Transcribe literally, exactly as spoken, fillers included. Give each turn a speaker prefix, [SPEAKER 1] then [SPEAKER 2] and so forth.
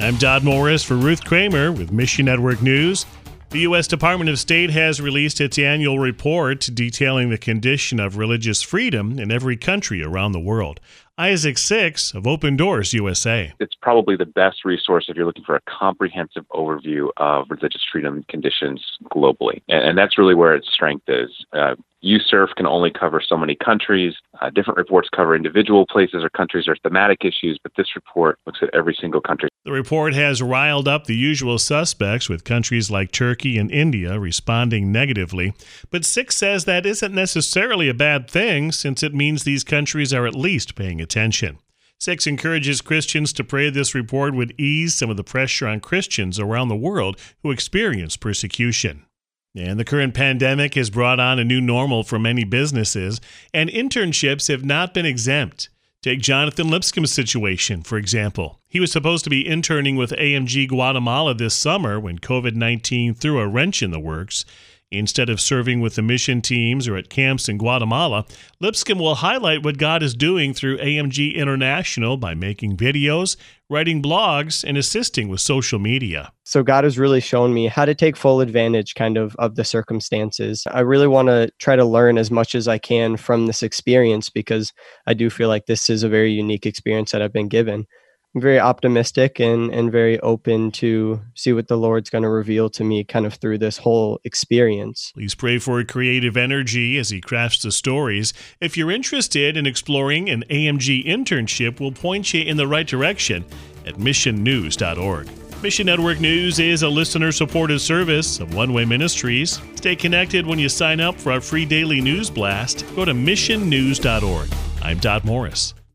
[SPEAKER 1] I'm Dodd Morris for Ruth Kramer with Mission Network News. The U S Department of State has released its annual report detailing the condition of religious freedom in every country around the world. Isaac Six of Open Doors U S A.
[SPEAKER 2] It's probably the best resource if you're looking for a comprehensive overview of religious freedom conditions globally. And that's really where its strength is. Uh, U S E R F can only cover so many countries. Uh, different reports cover individual places or countries or thematic issues, but this report looks at every single country.
[SPEAKER 1] The report has riled up the usual suspects, with countries like Turkey and India responding negatively. But Six says that isn't necessarily a bad thing, since it means these countries are at least paying attention. Six encourages Christians to pray this report would ease some of the pressure on Christians around the world who experience persecution. And the current pandemic has brought on a new normal for many businesses, and internships have not been exempt. Take Jonathan Lipscomb's situation, for example. He was supposed to be interning with A M G Guatemala this summer when covid nineteen threw a wrench in the works. Instead of serving with the mission teams or at camps in Guatemala, Lipscomb will highlight what God is doing through A M G International by making videos, writing blogs, and assisting with social media.
[SPEAKER 3] So God has really shown me how to take full advantage kind of of the circumstances. I really want to try to learn as much as I can from this experience, because I do feel like this is a very unique experience that I've been given. I'm very optimistic and, and very open to see what the Lord's going to reveal to me kind of through this whole experience.
[SPEAKER 1] Please pray for creative energy as he crafts the stories. If you're interested in exploring an A M G internship, we'll point you in the right direction at mission news dot org. Mission Network News is a listener-supported service of One Way Ministries. Stay connected when you sign up for our free daily news blast. Go to mission news dot org. I'm Dodd Morris.